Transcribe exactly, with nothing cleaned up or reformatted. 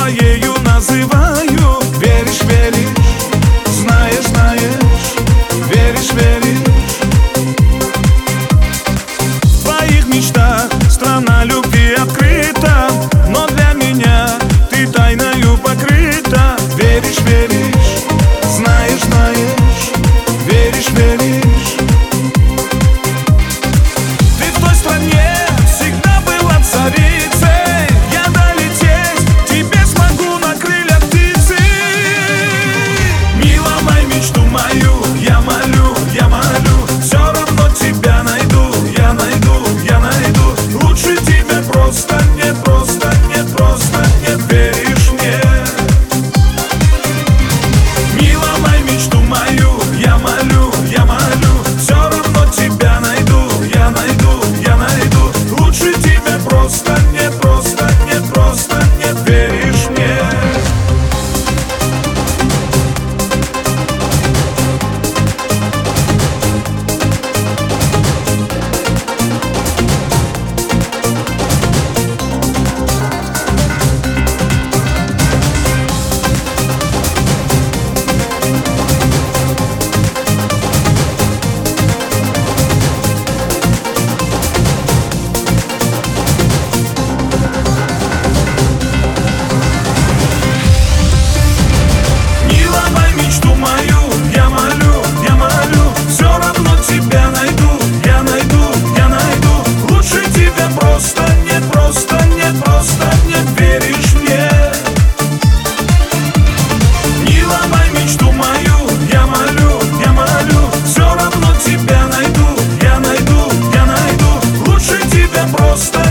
своею называю. Веришь, веришь, знаешь, знаешь, веришь, веришь. В твоих мечтах страна любви открыта, но для меня ты тайною покрыта. Веришь, веришь, знаешь, знаешь, веришь, веришь. Ты в той стране всегда была царицей. Я долететь тебе смогу на крыльях птицы. Милая, мечту мою я молю, я молю. Все равно тебя найду, я найду, я найду. Лучше тебя просто нет, просто нет, просто нет. Веришь мне? Милая, мечту мою я молю, я молю. Все равно тебя найду, я найду, я найду. Лучше тебя просто нет, просто нет, просто нет. Веришь мне? Тебя найду, я найду, я найду. Лучше тебя просто нет, просто нет, просто нет. Веришь мне? Не ломай мечту мою, я молю, я молю. Все равно тебя найду, я найду, я найду. Лучше тебя просто